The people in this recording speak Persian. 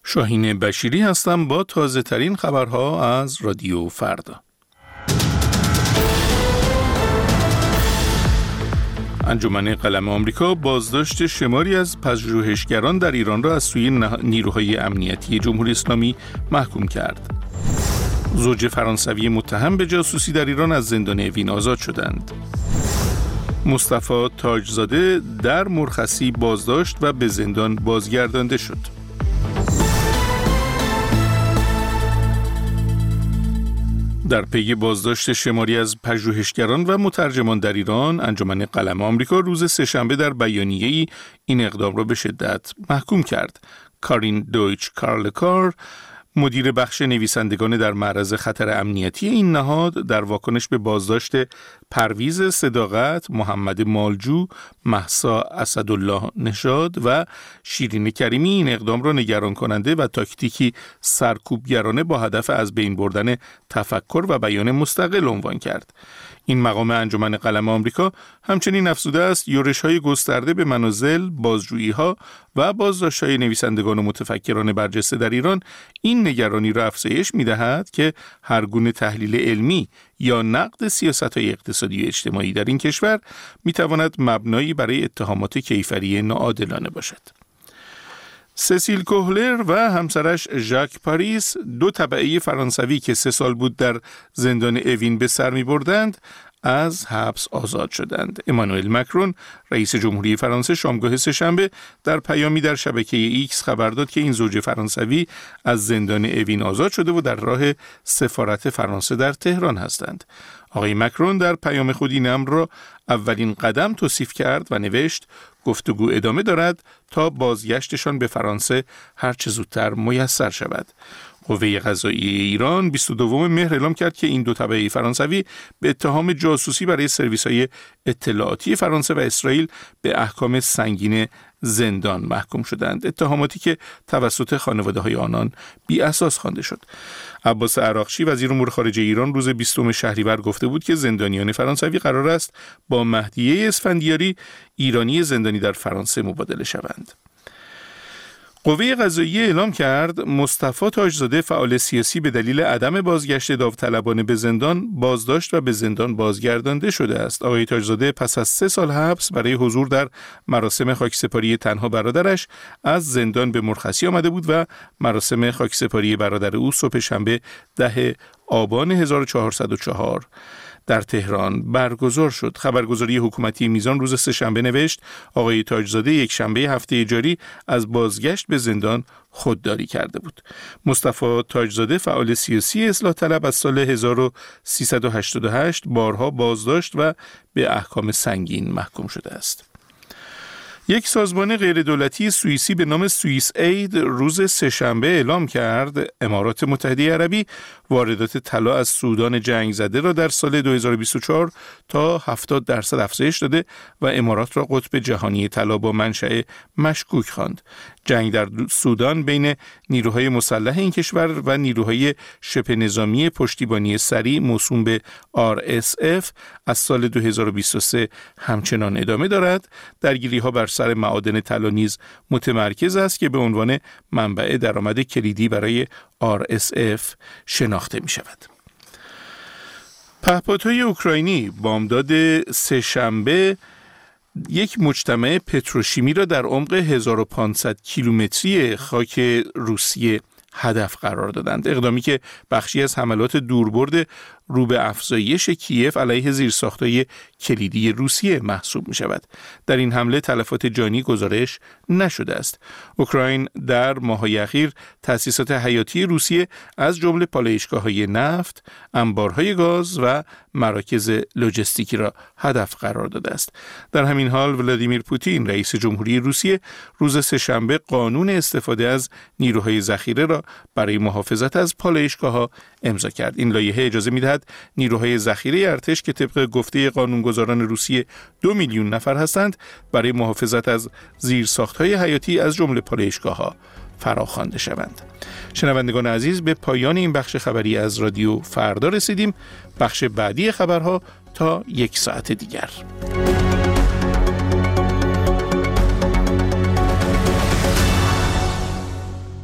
شاهین بشیری هستم با تازه ترین خبرها از رادیو فردا. انجمن قلم آمریکا بازداشت شماری از پژوهشگران در ایران را از سوی نیروهای امنیتی جمهوری اسلامی محکوم کرد. زوج فرانسوی متهم به جاسوسی در ایران از زندان اوین آزاد شدند. مصطفی تاجزاده در مرخصی بازداشت و به زندان بازگردانده شد. در پی بازداشت شماری از پژوهشگران و مترجمان در ایران، انجمن قلم آمریکا روز سه‌شنبه در بیانیه‌ای این اقدام را به شدت محکوم کرد. کارین دویچ کارلکار، مدیر بخش نویسندگان در معرض خطر امنیتی این نهاد، در واکنش به بازداشت پرویز صداقت، محمد مالجو، مهسا اسدالله نژاد و شیرین کریمی این اقدام را نگران کننده و تاکتیکی سرکوبگرانه با هدف از بین بردن تفکر و بیان مستقل عنوان کرد. این مقام انجمن قلم آمریکا همچنین افزوده است یورش‌های گسترده به منازل، بازجویی‌ها و بازداشت‌های نویسندگان و متفکران برجسته در ایران این نگرانی را افزایش می‌دهد که هر گونه تحلیل علمی یا نقد سیاست‌های اقتصادی و اجتماعی در این کشور می‌تواند مبنایی برای اتهامات کیفری ناعادلانه باشد. سسیل کوهلر و همسرش ژاک پاریس، دو تبعه فرانسوی که 3 سال بود در زندان اوین به سر می‌بردند، از حبس آزاد شدند. امانوئل مکرون، رئیس جمهوری فرانسه، شامگاه سه‌شنبه در پیامی در شبکه ایکس خبر داد که این زوج فرانسوی از زندان اوین آزاد شده و در راه سفارت فرانسه در تهران هستند. آقای مکرون در پیام خود این امر را اولین قدم توصیف کرد و نوشت گفتگو ادامه دارد تا بازگشتشان به فرانسه هر چه زودتر میسر شود. قوه قضاییه ایران 22 مهر اعلام کرد که این دو تبعه فرانسوی به اتهام جاسوسی برای سرویس‌های اطلاعاتی فرانسه و اسرائیل به احکام سنگین زندان محکوم شدند، اتهاماتی که توسط خانواده‌های آنان بی اساس خوانده شد. عباس عراقچی، وزیر امور خارجه ایران، روز 20 شهریور گفته بود که زندانیان فرانسوی قرار است با مهدیه اسفندیاری، ایرانی زندانی در فرانسه، مبادله شوند. قوه قضاییه اعلام کرد مصطفی تاجزاده، فعال سیاسی، به دلیل عدم بازگشت داوطلبانه به زندان بازداشت و به زندان بازگردانده شده است. آقای تاجزاده پس از 3 سال حبس برای حضور در مراسم خاکسپاری تنها برادرش از زندان به مرخصی آمده بود و مراسم خاکسپاری برادر او صبح شنبه 10 آبان 1404 در تهران برگزار شد. خبرگزاری حکومتی میزان روز سه‌شنبه نوشت آقای تاجزاده یک شنبه هفته جاری از بازگشت به زندان خودداری کرده بود. مصطفی تاجزاده، فعال سیاسی اصلاح طلب، از سال 1388 بارها بازداشت و به احکام سنگین محکوم شده است. یک سازمان غیردولتی سوئیسی به نام سوئیس اید روز سه‌شنبه اعلام کرد امارات متحده عربی واردات طلا از سودان جنگ زده را در سال 2024 تا 70% افزایش داده و امارات را قطب جهانی طلا با منشأ مشکوک خواند. جنگ در سودان بین نیروهای مسلح این کشور و نیروهای شبه نظامی پشتیبانی سریع موسوم به RSF از سال 2023 همچنان ادامه دارد. درگیری‌ها بر سر معادن طلا نیز متمرکز است که به عنوان منبع درآمد کلیدی برای RSF شناخته می شود. پهپادهای اوکراینی بامداد سه‌شنبه یک مجتمع پتروشیمی را در عمق 1500 کیلومتری خاک روسیه هدف قرار دادند. اقدامی که بخشی از حملات دوربرد رو به افزایش کیف علیه زیرساخت‌های کلیدی روسیه محسوب می شود. در این حمله تلفات جانی گزارش نشده است. اوکراین در ماه‌های اخیر تأسیسات حیاتی روسیه از جمله پالایشگاه‌های نفت، انبارهای گاز و مراکز لوجستیکی را هدف قرار داده است. در همین حال ولادیمیر پوتین، رئیس جمهوری روسیه، روز سه‌شنبه قانون استفاده از نیروهای ذخیره را برای محافظت از پالایشگاه‌ها امضا کرد. این لایحه اجازه می‌دهد نیروهای ذخیره ارتش که طبق گفته قانونگذاران روسیه 2 میلیون نفر هستند برای محافظت از زیرساخت‌های حیاتی از جمله پالایشگاه‌ها فراخوانده شوند. شنوندگان عزیز، به پایان این بخش خبری از رادیو فردا رسیدیم. بخش بعدی خبرها تا 1 ساعت دیگر.